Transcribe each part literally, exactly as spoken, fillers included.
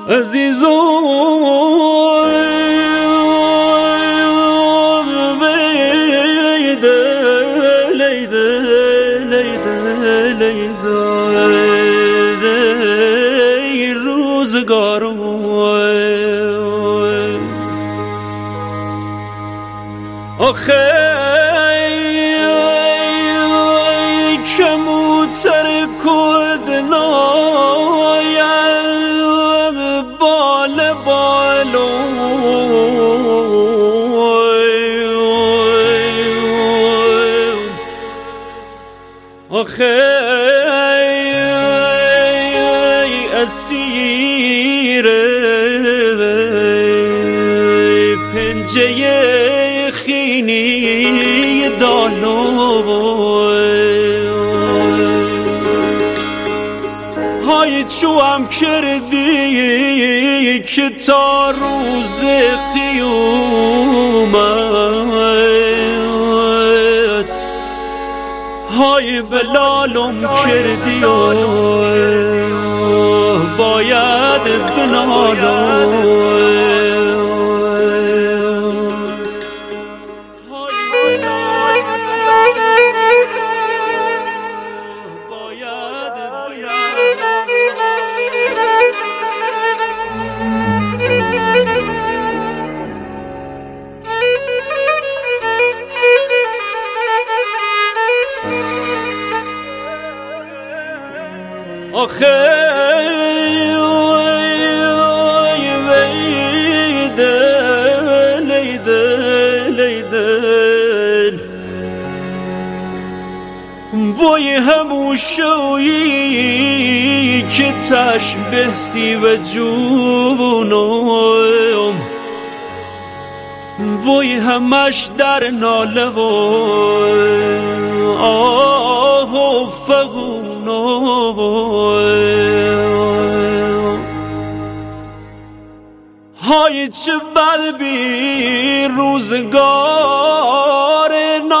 عزیزم بیده لیده لیده لیده ای روزگارم آخه کموتر کدنایم بال بالو آخه اسیر پنجه خینی دالو های چوام کردی که تا روز قیامت های بلالم کردی و باید بنالم آخه ویده لیده لیده وای هموشویی که تشبه سی و جونم وای همش در ناله و آه و فغون های چه بد بی روزگار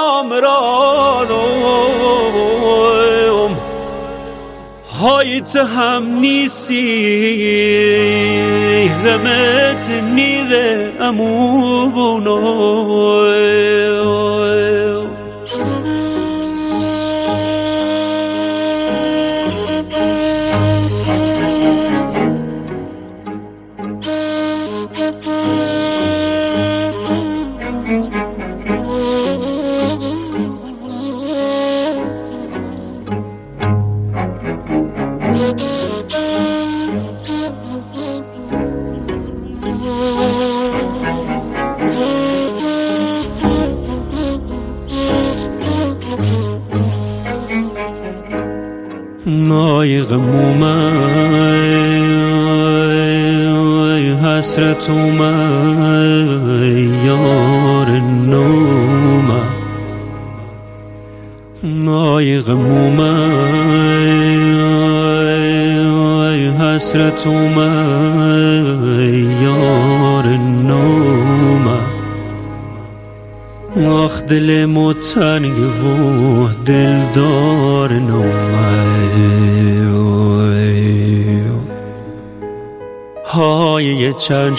نامرانم های ته هم نیسی غمت نیده امونم نای غموم ای حسرت اومد یار نوم نای غموم ای حسرت اومد یار نوم آخ دل متنگ و دلدار نومه های چند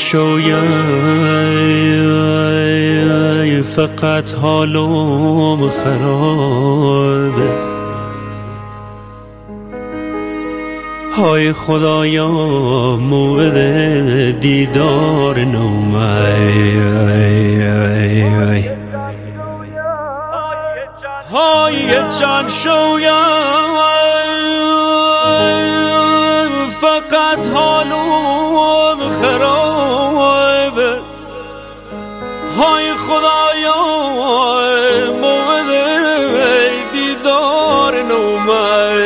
شویه فقط حالم خرابه های خدایا موعد دیدار نومه های چند شویم فقط حالم خرابه های خدایا موعد دیدار نومه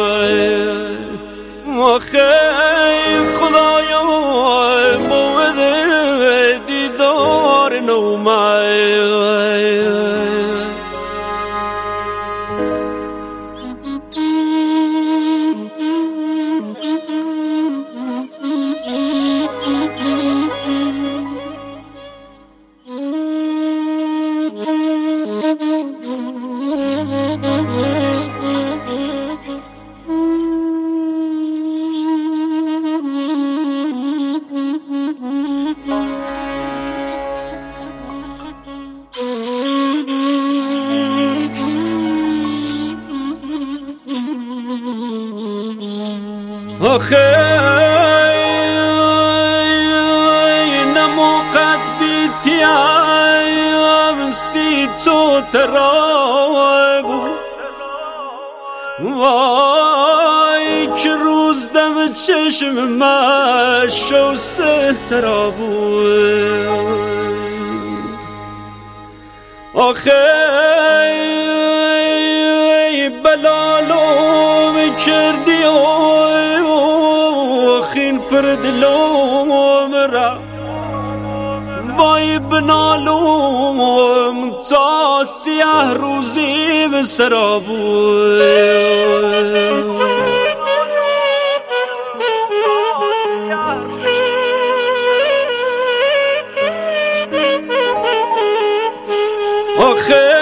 آخه خدایا موعد دیدار نومه آخه نموقت بیتیم سی تو ترابو وای که روز دم چشم مشو سه ترابو آخه بلالوم کردی و خین پر دلوم را وای بنالوم تا سیاه روزی به سرابو آخه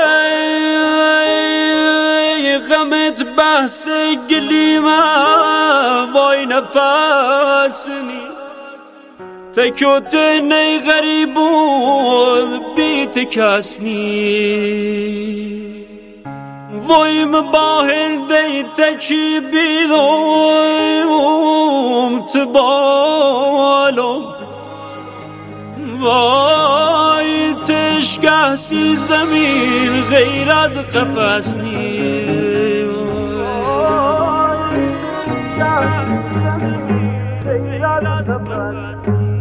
غمت بحث گلیمه وای نفسنی تکوت نی غریبون بیت کسنی وای مباهل دی تکی بیدوم تبالو وای تشگه سی زمین غیر از قفص نی Yeah.